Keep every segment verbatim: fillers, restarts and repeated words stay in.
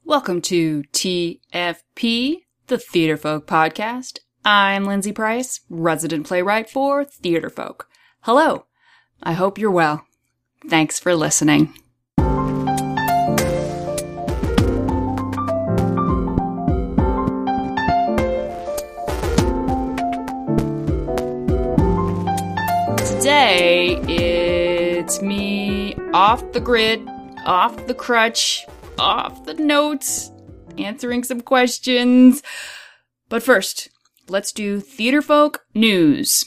Welcome to T F P, the Theater Folk Podcast. I'm Lindsay Price, resident playwright for Theater Folk. Hello. I hope you're well. Thanks for listening. Today, it's me off the grid, off the crutch, off the notes, answering some questions. But first, let's do Theater Folk News.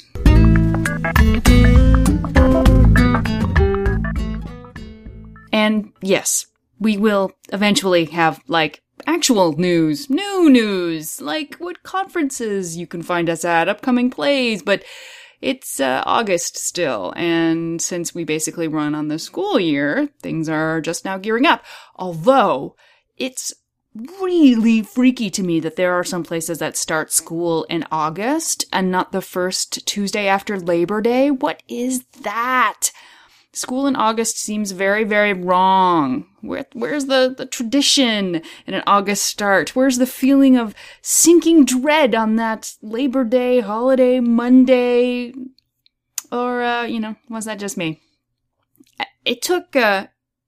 And yes, we will eventually have, like, actual news, new news, like what conferences you can find us at, upcoming plays, but it's uh, August still, and since we basically run on the school year, things are just now gearing up. Although, it's really freaky to me that there are some places that start school in August and not the first Tuesday after Labor Day. What is that? School in August seems very, very wrong. Where, where's the, the tradition in an August start? Where's the feeling of sinking dread on that Labor Day, holiday, Monday? Or, uh, you know, was that just me? It took, uh,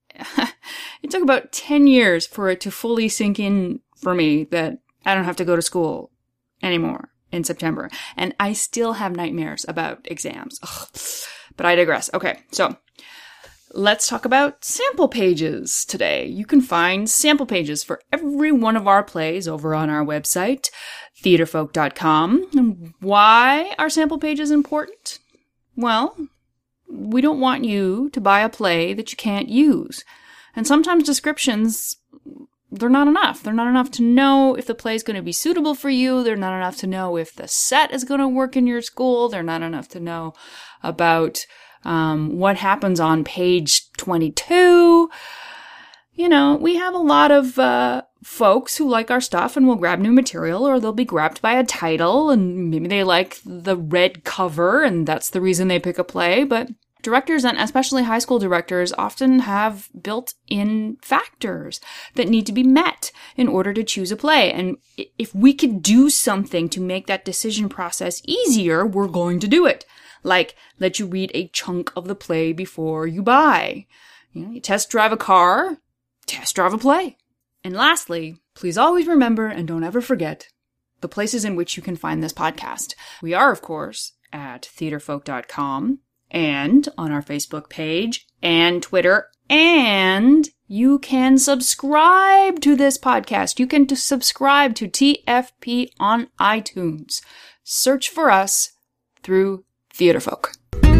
it took about ten years for it to fully sink in for me that I don't have to go to school anymore in September. And I still have nightmares about exams. Ugh. But I digress. Okay, so let's talk about sample pages today. You can find sample pages for every one of our plays over on our website, theater folk dot com. And why are sample pages important? Well, we don't want you to buy a play that you can't use. And sometimes descriptions, they're not enough. They're not enough to know if the play is going to be suitable for you. They're not enough to know if the set is going to work in your school. They're not enough to know about um, what happens on page twenty-two. You know, we have a lot of uh, folks who like our stuff and will grab new material, or they'll be grabbed by a title, and maybe they like the red cover, and that's the reason they pick a play. But directors, and especially high school directors, often have built-in factors that need to be met in order to choose a play. And if we could do something to make that decision process easier, we're going to do it. Like, let you read a chunk of the play before you buy. You know, you test drive a car, test drive a play. And lastly, please always remember and don't ever forget the places in which you can find this podcast. We are, of course, at theater folk dot com. And on our Facebook page and Twitter, and you can subscribe to this podcast. You can subscribe to T F P on iTunes. Search for us through Theater Folk.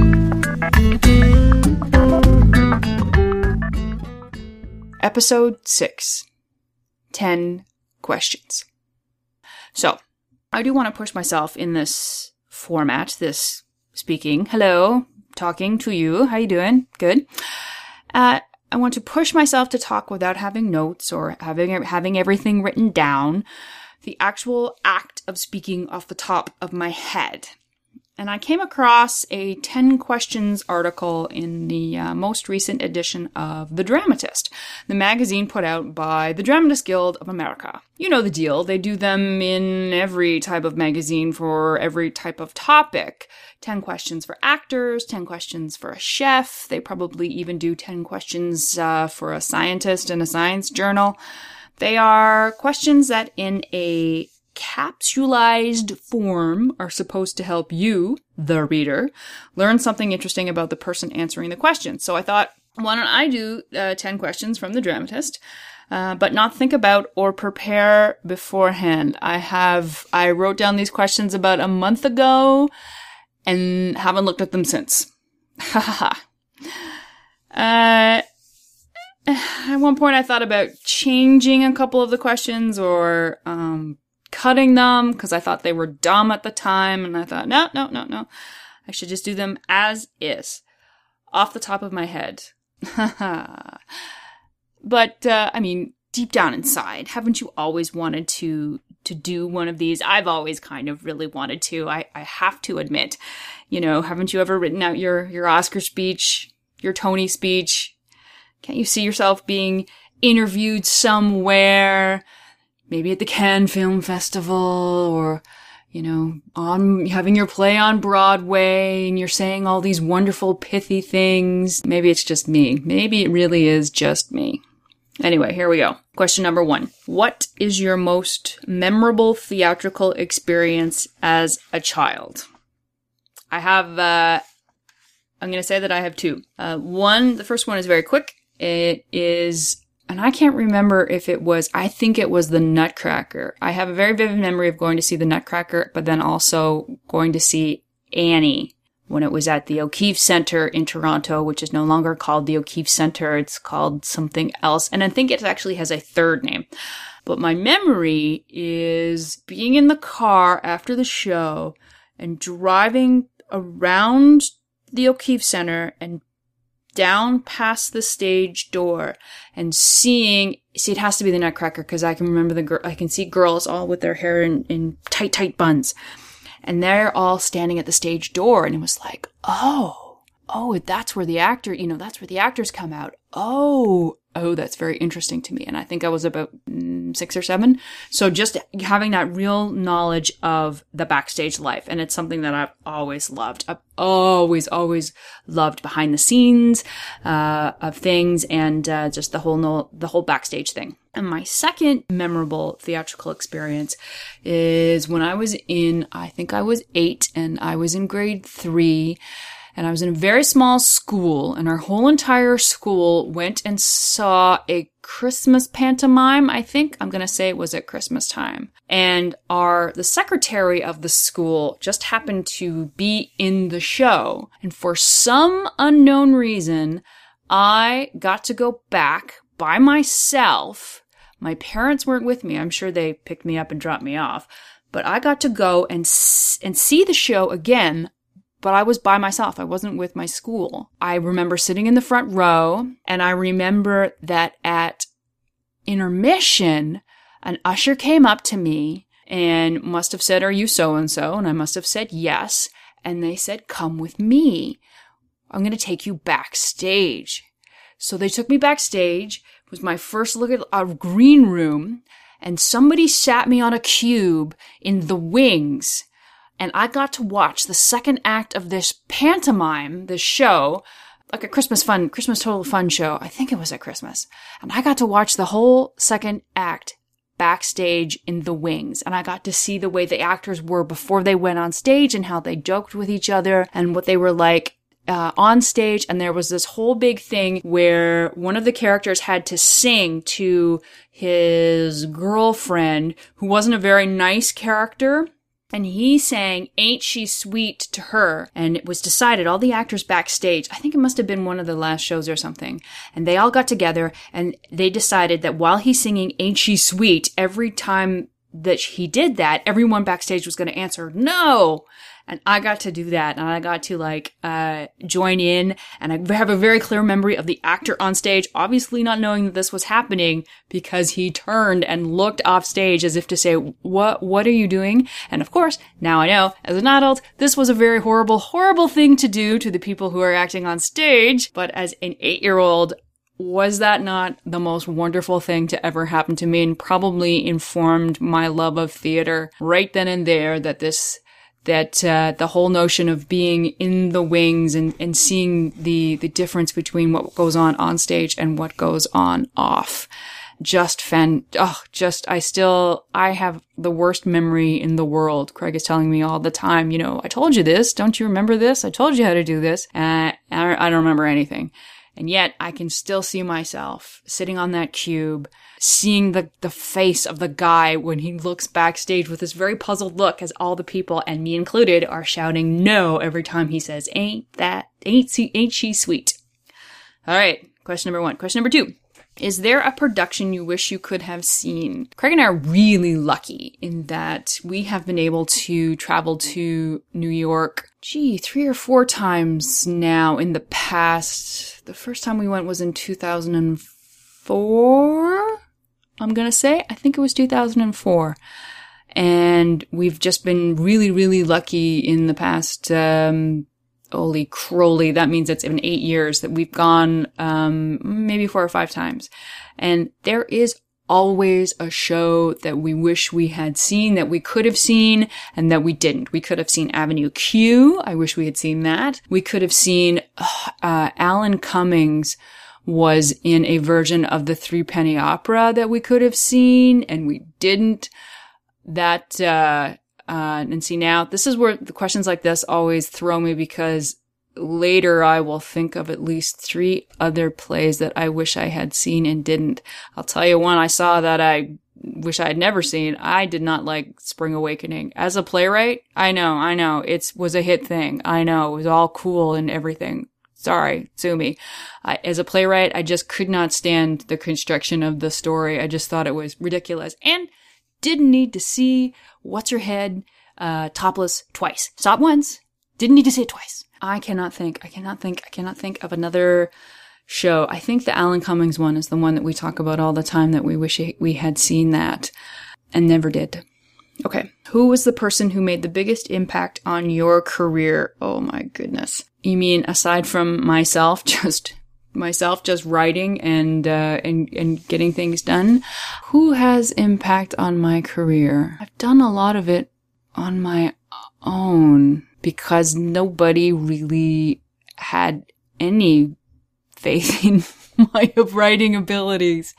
Episode six. Ten questions. So, I do want to push myself in this format, this speaking. Hello. Talking to you. How you doing? Good. Uh, I want to push myself to talk without having notes or having having everything written down. The actual act of speaking off the top of my head. And I came across a ten questions article in the uh, most recent edition of The Dramatist, the magazine put out by the Dramatists Guild of America. You know the deal. They do them in every type of magazine for every type of topic. ten questions for actors, ten questions for a chef. They probably even do ten questions uh, for a scientist in a science journal. They are questions that in a capsulized form are supposed to help you, the reader, learn something interesting about the person answering the question. So I thought, why don't I do uh, ten questions from the Dramatist, uh, but not think about or prepare beforehand. I have, I wrote down these questions about a month ago and haven't looked at them since. Ha ha ha. Uh, at one point I thought about changing a couple of the questions or, um, cutting them because I thought they were dumb at the time, and I thought, no, no, no, no. I should just do them as is, off the top of my head. But, uh, I mean, deep down inside, haven't you always wanted to to do one of these? I've always kind of really wanted to. I, I have to admit, you know, haven't you ever written out your, your Oscar speech, your Tony speech? Can't you see yourself being interviewed somewhere, maybe at the Cannes Film Festival, or, you know, on having your play on Broadway, and you're saying all these wonderful, pithy things. Maybe it's just me. Maybe it really is just me. Anyway, here we go. Question number one. What is your most memorable theatrical experience as a child? I have, uh, I'm going to say that I have two. Uh, one, the first one is very quick. It is, and I can't remember if it was, I think it was the Nutcracker. I have a very vivid memory of going to see the Nutcracker, but then also going to see Annie when it was at the O'Keefe Center in Toronto, which is no longer called the O'Keefe Center. It's called something else. And I think it actually has a third name. But my memory is being in the car after the show and driving around the O'Keefe Center and down past the stage door and seeing, see, it has to be the Nutcracker because I can remember the girl, I can see girls all with their hair in, in tight, tight buns. And they're all standing at the stage door. And it was like, oh, oh, that's where the actor, you know, that's where the actors come out. Oh, oh, that's very interesting to me. And I think I was about mm, six or seven. So just having that real knowledge of the backstage life. And it's something that I've always loved. I've always, always loved behind the scenes, uh, of things and, uh, just the whole, no, the whole backstage thing. And my second memorable theatrical experience is when I was in, I think I was eight and I was in grade three. And I was in a very small school, and our whole entire school went and saw a Christmas pantomime. I think I'm going to say it was at Christmas time. And our, the secretary of the school just happened to be in the show. And for some unknown reason, I got to go back by myself. My parents weren't with me. I'm sure they picked me up and dropped me off. But I got to go and, and see the show again. But I was by myself. I wasn't with my school. I remember sitting in the front row, and I remember that at intermission, an usher came up to me and must have said, "Are you so-and-so?" And I must have said yes. And they said, "Come with me. I'm going to take you backstage." So they took me backstage. It was my first look at a green room, and somebody sat me on a cube in the wings. And I got to watch the second act of this pantomime, this show, like a Christmas fun, Christmas total fun show. I think it was at Christmas. And I got to watch the whole second act backstage in the wings. And I got to see the way the actors were before they went on stage and how they joked with each other and what they were like uh, on stage. And there was this whole big thing where one of the characters had to sing to his girlfriend, who wasn't a very nice character. And he sang, "Ain't She Sweet," to her. And it was decided, all the actors backstage, I think it must have been one of the last shows or something, and they all got together and they decided that while he's singing "Ain't She Sweet," every time that he did that, everyone backstage was going to answer, "No!" And I got to do that, and I got to, like, uh, join in, and I have a very clear memory of the actor on stage, obviously not knowing that this was happening, because he turned and looked off stage as if to say, what, what are you doing? And of course, now I know, as an adult, this was a very horrible, horrible thing to do to the people who are acting on stage, but as an eight-year-old, was that not the most wonderful thing to ever happen to me, and probably informed my love of theater right then and there, that this that uh, the whole notion of being in the wings and, and seeing the, the difference between what goes on on stage and what goes on off. Just fan, oh, just, I still, I have the worst memory in the world. Craig is telling me all the time, you know, "I told you this. Don't you remember this? I told you how to do this." And I, I don't remember anything. And yet I can still see myself sitting on that cube, seeing the, the face of the guy when he looks backstage with this very puzzled look as all the people, and me included, are shouting "no" every time he says, "Ain't that, ain't she, ain't she sweet?" All right. Question number one. Question number two. Is there a production you wish you could have seen? Craig and I are really lucky in that we have been able to travel to New York, gee, three or four times now in the past. The first time we went was in two thousand four, I'm going to say. I think it was two thousand four. And we've just been really, really lucky in the past, um, holy crowley, that means it's been eight years that we've gone, um, maybe four or five times. And there is always a show that we wish we had seen, that we could have seen, and that we didn't. We could have seen Avenue Q. I wish we had seen that. We could have seen, uh, Alan Cummings was in a version of the Three Penny Opera that we could have seen, and we didn't. That, uh, uh, and see now, this is where the questions like this always throw me, because later I will think of at least three other plays that I wish I had seen and didn't. I'll tell you one I saw that I wish I had never seen. I did not like Spring Awakening. As a playwright, I know, I know, it was a hit thing. I know, it was all cool and everything. Sorry, sue me. I, as a playwright, I just could not stand the construction of the story. I just thought it was ridiculous. And didn't need to see What's-Her-Head uh, topless twice. Saw it once. Didn't need to see it twice. I cannot think. I cannot think. I cannot think of another show. I think the Alan Cummings one is the one that we talk about all the time, that we wish we had seen that and never did. Okay. Who was the person who made the biggest impact on your career? Oh my goodness. You mean aside from myself, just myself, just writing and, uh, and, and getting things done? Who has impact on my career? I've done a lot of it on my own because nobody really had any faith in my writing abilities.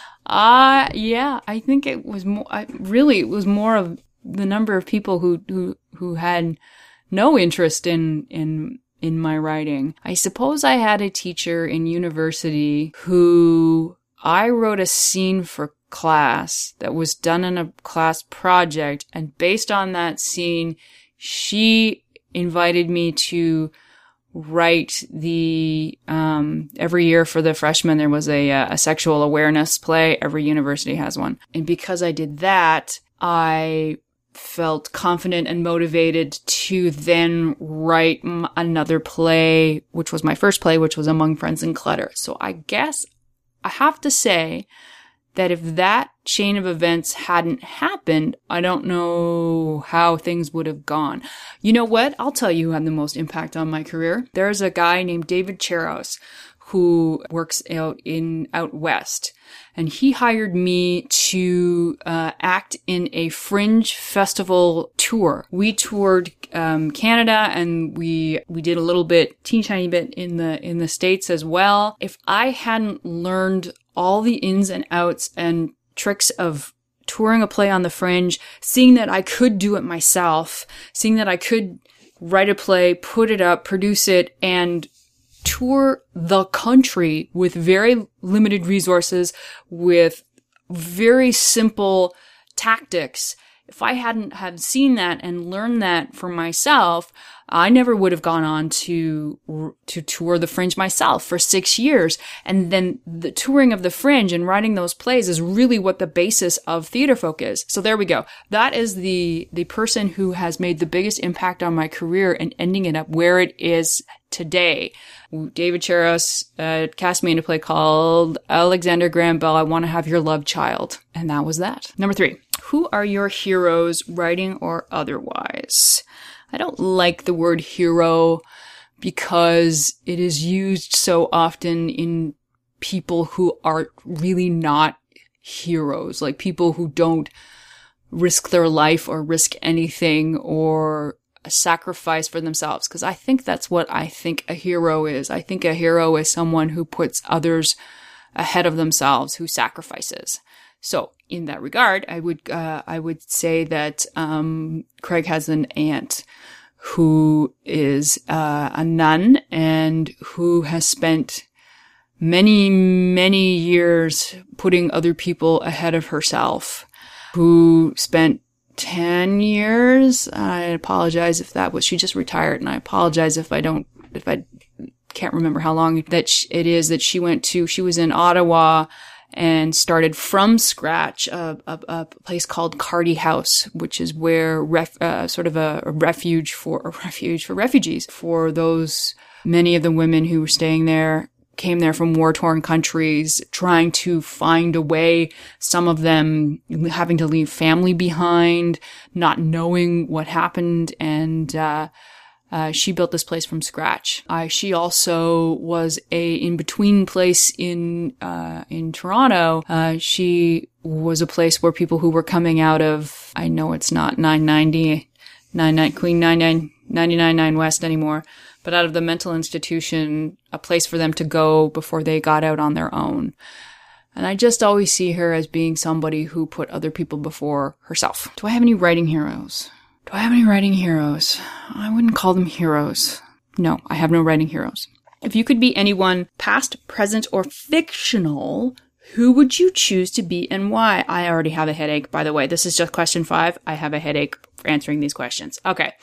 Uh, yeah, I think it was more, I, really, it was more of the number of people who, who, who had no interest in, in, in my writing. I suppose I had a teacher in university who I wrote a scene for class that was done in a class project. And based on that scene, she invited me to write the, um, every year for the freshmen, there was a, a sexual awareness play. Every university has one. And because I did that, I felt confident and motivated to then write m- another play, which was my first play, which was Among Friends and Clutter. So I guess I have to say that if that chain of events hadn't happened, I don't know how things would have gone. You know what? I'll tell you who had the most impact on my career. There's a guy named David Cheros who works out in out west, and he hired me to uh, act in a Fringe festival tour. We toured um, Canada, and we we did a little bit, teeny tiny bit in the in the States as well. If I hadn't learned all the ins and outs and tricks of touring a play on the Fringe, seeing that I could do it myself, seeing that I could write a play, put it up, produce it, and tour the country with very limited resources, with very simple tactics. If I hadn't have seen that and learned that for myself, I never would have gone on to to tour the Fringe myself for six years. And then the touring of the Fringe and writing those plays is really what the basis of Theater Folk is. So there we go. That is the the person who has made the biggest impact on my career and ending it up where it is today. David Cheros uh, cast me in a play called Alexander Graham Bell, I Want to Have Your Love Child. And that was that. Number three. Who are your heroes, writing or otherwise? I don't like the word hero because it is used so often in people who are really not heroes, like people who don't risk their life or risk anything or sacrifice for themselves. Because I think that's what I think a hero is. I think a hero is someone who puts others ahead of themselves, who sacrifices. So in that regard, I would, uh, I would say that, um, Craig has an aunt who is, uh, a nun and who has spent many, many years putting other people ahead of herself, who spent ten years. I apologize if that was, she just retired, and I apologize if I don't, if I can't remember how long that sh- it is that she went to, she was in Ottawa and started from scratch a, a, a place called Carty House, which is where ref, uh, sort of a, a refuge for a refuge for refugees, for those many of the women who were staying there came there from war-torn countries, trying to find a way. Some of them having to leave family behind, not knowing what happened, and uh Uh, she built this place from scratch. Uh, she also was a in-between place in uh, in Toronto. Uh, she was a place where people who were coming out of, I know it's not nine ninety, nine, Queen ninety-nine, ninety-nine nine West anymore, but out of the mental institution, a place for them to go before they got out on their own. And I just always see her as being somebody who put other people before herself. Do I have any writing heroes? Do I have any writing heroes? I wouldn't call them heroes. No, I have no writing heroes. If you could be anyone, past, present, or fictional, who would you choose to be and why? I already have a headache, by the way. This is just question five. I have a headache for answering these questions. Okay.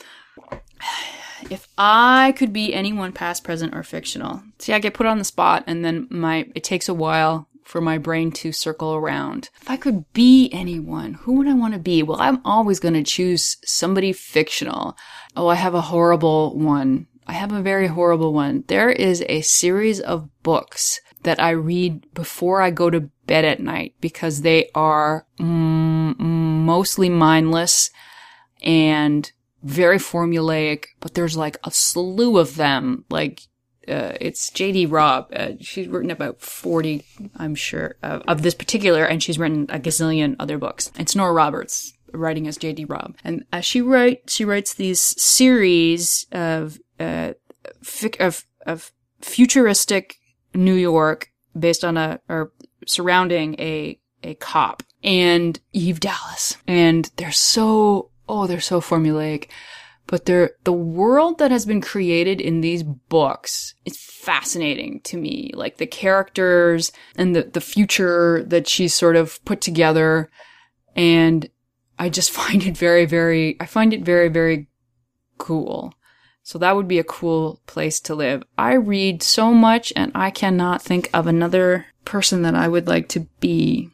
If I could be anyone, past, present, or fictional. See, I get put on the spot, and then my it takes a while for my brain to circle around. If I could be anyone, who would I want to be? Well, I'm always going to choose somebody fictional. Oh, I have a horrible one. I have a very horrible one. There is a series of books that I read before I go to bed at night because they are mm, mostly mindless and very formulaic, but there's like a slew of them. Like, Uh, it's J D Robb. Uh, she's written about forty, I'm sure, uh, of this particular, and she's written a gazillion other books. It's Nora Roberts writing as J D Robb. And as she write, she writes these series of, uh, fic- of, of futuristic New York based on a, or surrounding a, a cop and Eve Dallas. And they're so, oh, they're so formulaic. But they're, the world that has been created in these books is fascinating to me. Like the characters and the, the future that she's sort of put together. And I just find it very, very, I find it very, very cool. So that would be a cool place to live. I read so much and I cannot think of another person that I would like to be.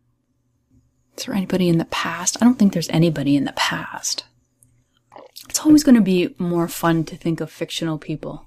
Is there anybody in the past? I don't think there's anybody in the past. It's always going to be more fun to think of fictional people.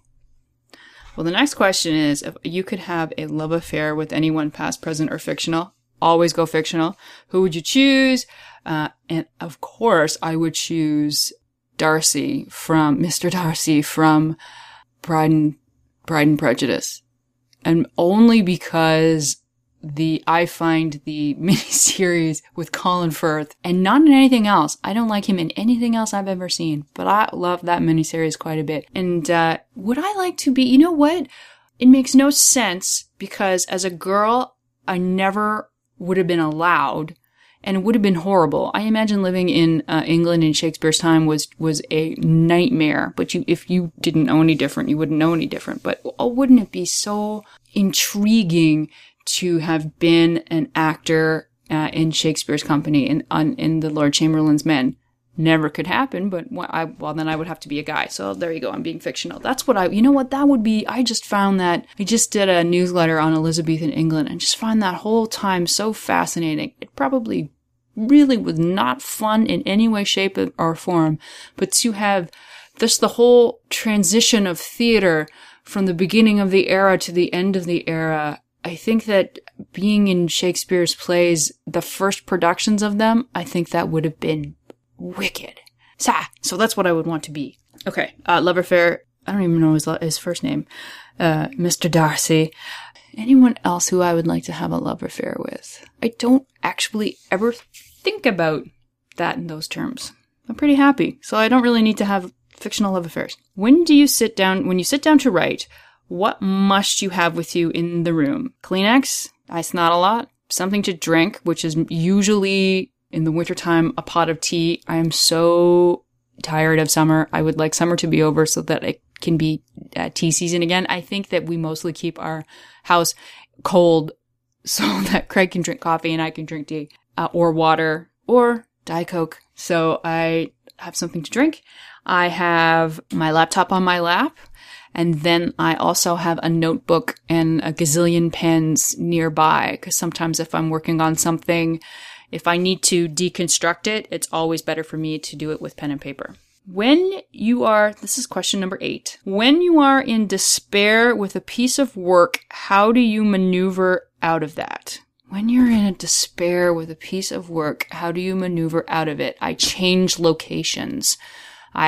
Well, the next question is, if you could have a love affair with anyone, past, present, or fictional, always go fictional, who would you choose? Uh, and of course, I would choose Darcy from, Mister Darcy from Pride and, Pride and Prejudice. And only because the, I find the miniseries with Colin Firth, and not in anything else. I don't like him in anything else I've ever seen, but I love that miniseries quite a bit. And, uh, would I like to be, you know what? It makes no sense because as a girl, I never would have been allowed and it would have been horrible. I imagine living in uh, England in Shakespeare's time was, was a nightmare, but you, if you didn't know any different, you wouldn't know any different. But oh, wouldn't it be so intriguing to have been an actor uh, in Shakespeare's company in on, in the Lord Chamberlain's Men? Never could happen, but well, I, well, then I would have to be a guy. So there you go. I'm being fictional. That's what I, you know what, that would be, I just found that, I just did a newsletter on Elizabethan England and just find that whole time so fascinating. It probably really was not fun in any way, shape, or form, but to have just the whole transition of theater from the beginning of the era to the end of the era. I think that being in Shakespeare's plays, the first productions of them, I think that would have been wicked. So that's what I would want to be. Okay, uh, love affair. I don't even know his, his first name. Uh, Mister Darcy. Anyone else who I would like to have a love affair with? I don't actually ever think about that in those terms. I'm pretty happy, so I don't really need to have fictional love affairs. When do you sit down, when you sit down to write, what must you have with you in the room? Kleenex? Ice not a lot. Something to drink, which is usually in the wintertime a pot of tea. I am so tired of summer. I would like summer to be over so that it can be uh, tea season again. I think that we mostly keep our house cold so that Craig can drink coffee and I can drink tea uh, or water or Diet Coke. So I have something to drink. I have my laptop on my lap. And then I also have a notebook and a gazillion pens nearby, because sometimes if I'm working on something, if I need to deconstruct it, it's always better for me to do it with pen and paper. When you are, this is question number eight, when you are in despair with a piece of work, how do you maneuver out of that? When you're in a despair with a piece of work, how do you maneuver out of it? I change locations. I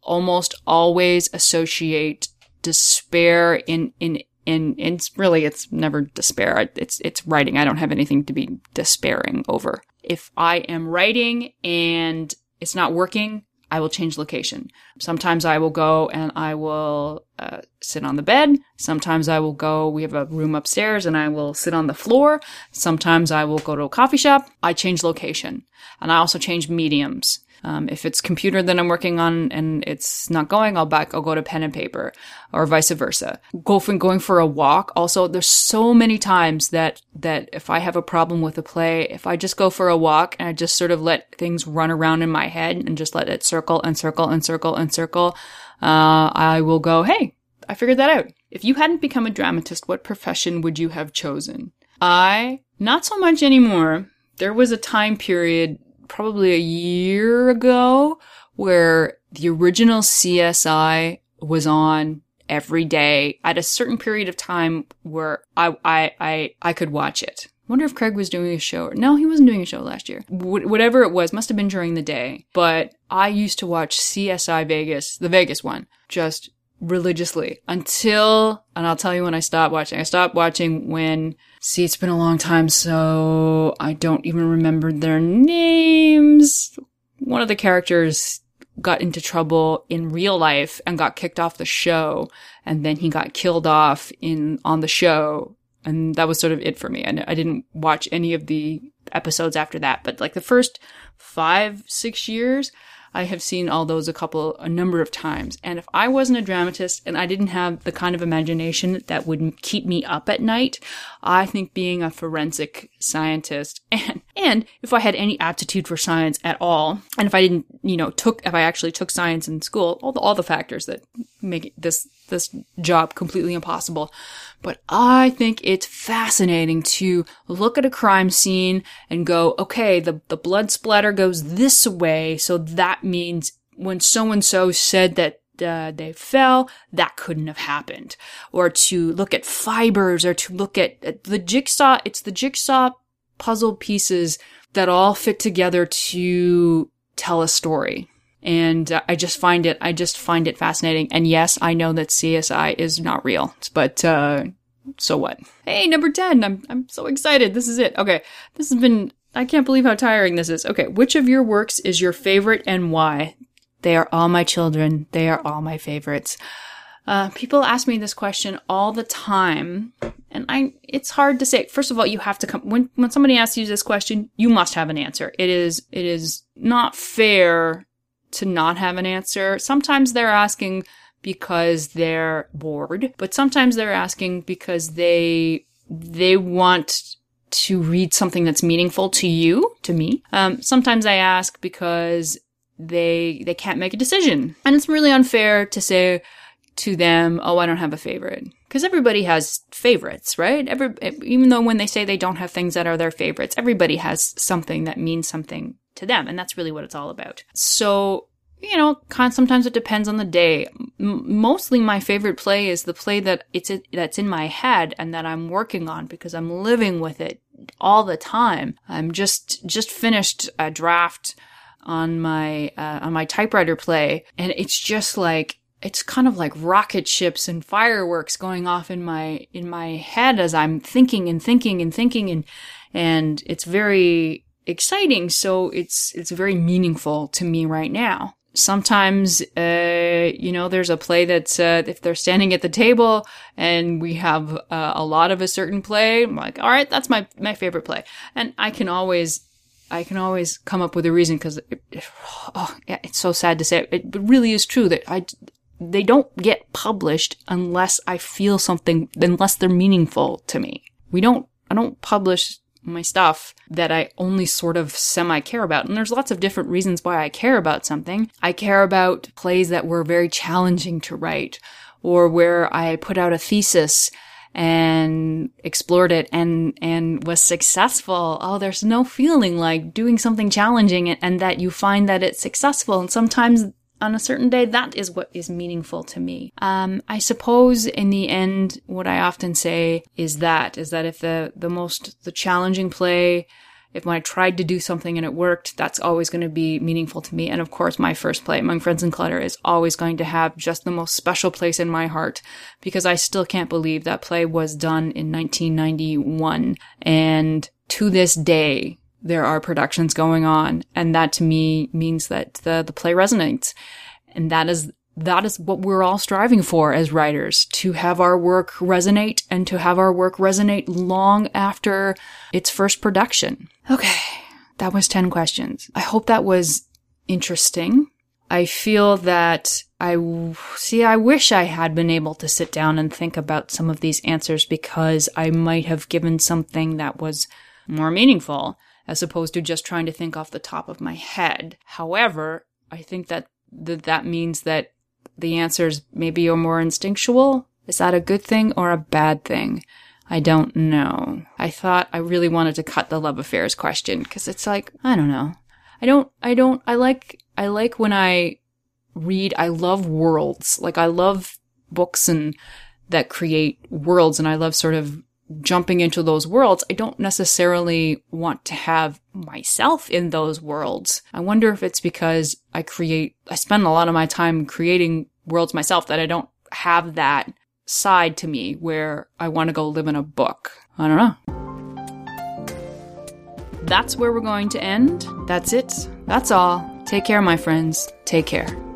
almost always associate despair in, in, in, in it's really, it's never despair. It's, it's writing. I don't have anything to be despairing over. If I am writing and it's not working, I will change location. Sometimes I will go and I will uh, sit on the bed. Sometimes I will go, we have a room upstairs, and I will sit on the floor. Sometimes I will go to a coffee shop. I change location. And I also change mediums. Um, if it's computer that I'm working on and it's not going, I'll back, I'll go to pen and paper, or vice versa. Go for, going for a walk. Also, there's so many times that, that if I have a problem with a play, if I just go for a walk and I just sort of let things run around in my head and just let it circle and circle and circle and circle, uh, I will go, hey, I figured that out. If you hadn't become a dramatist, what profession would you have chosen? I, not so much anymore. There was a time period probably a year ago where the original C S I was on every day at a certain period of time where I, I, I, I could watch it. Wonder if Craig was doing a show. No, he wasn't doing a show last year. Wh- whatever it was, must have been during the day. But I used to watch C S I Vegas, the Vegas one, just religiously until, and I'll tell you when I stopped watching. I stopped watching when, see, it's been a long time, so I don't even remember their names. One of the characters got into trouble in real life and got kicked off the show, and then he got killed off in, on the show. And that was sort of it for me. And I didn't watch any of the episodes after that, but like the first five, six years, I have seen all those a couple, a number of times. And if I wasn't a dramatist and I didn't have the kind of imagination that would keep me up at night, I think being a forensic scientist, and, and if I had any aptitude for science at all, and if I didn't, you know, took, if I actually took science in school, all the, all the factors that make this, this job completely impossible. But I think it's fascinating to look at a crime scene and go, okay, the, the blood splatter goes this way, so that means when so-and-so said that uh, they fell, that couldn't have happened. Or to look at fibers, or to look at, at the jigsaw, it's the jigsaw puzzle pieces that all fit together to tell a story. And uh, I just find it, I just find it fascinating. And yes, I know that C S I is not real, but, uh, so what? Hey, number ten. I'm, I'm so excited. This is it. Okay. This has been, I can't believe how tiring this is. Okay. Which of your works is your favorite and why? They are all my children. They are all my favorites. Uh, people ask me this question all the time, and I, it's hard to say. First of all, you have to come, when, when somebody asks you this question, you must have an answer. It is, it is not fair to not have an answer. Sometimes they're asking because they're bored, but sometimes they're asking because they, they want to read something that's meaningful to you, to me. Um, sometimes I ask because they, they can't make a decision. And it's really unfair to say to them, oh, I don't have a favorite. Because everybody has favorites, right? Every, even though when they say they don't have things that are their favorites, everybody has something that means something to them. And that's really what it's all about. So, you know, kind of, sometimes it depends on the day. M- mostly my favorite play is the play that it's, that's in my head and that I'm working on because I'm living with it all the time. I'm just, just finished a draft on my, uh, on my typewriter play. And it's just like, it's kind of like rocket ships and fireworks going off in my, in my head as I'm thinking and thinking and thinking. And, and it's very exciting. So it's, it's very meaningful to me right now. Sometimes, uh, you know, there's a play that's, uh, if they're standing at the table and we have uh, a lot of a certain play, I'm like, all right, that's my, my favorite play. And I can always, I can always come up with a reason because, it, oh, yeah, it's so sad to say it, it really is true that I, they don't get published unless I feel something, unless they're meaningful to me. We don't, I don't publish my stuff that I only sort of semi-care about. And there's lots of different reasons why I care about something. I care about plays that were very challenging to write, or where I put out a thesis and explored it and, and was successful. Oh, there's no feeling like doing something challenging and, and that you find that it's successful. And sometimes on a certain day, that is what is meaningful to me. Um, I suppose in the end, what I often say is that, is that if the, the most, the challenging play if when I tried to do something and it worked, that's always going to be meaningful to me. And of course, my first play, Among Friends and Clutter, is always going to have just the most special place in my heart, because I still can't believe that play was done in nineteen ninety-one. And to this day, there are productions going on. And that to me means that the, the play resonates. And that is That is what we're all striving for as writers, to have our work resonate and to have our work resonate long after its first production. Okay, that was ten questions. I hope that was interesting. I feel that I, see, I wish I had been able to sit down and think about some of these answers, because I might have given something that was more meaningful as opposed to just trying to think off the top of my head. However, I think that th- that means that the answers maybe are more instinctual. Is that a good thing or a bad thing? I don't know. I thought I really wanted to cut the love affairs question, because it's like, I don't know. I don't, I don't, I like, I like when I read, I love worlds. Like, I love books and that create worlds, and I love sort of jumping into those worlds. I don't necessarily want to have myself in those worlds. I wonder if it's because I create, I spend a lot of my time creating worlds myself, that I don't have that side to me where I want to go live in a book. I don't know. That's where we're going to end. That's it. That's all. Take care, my friends. Take care.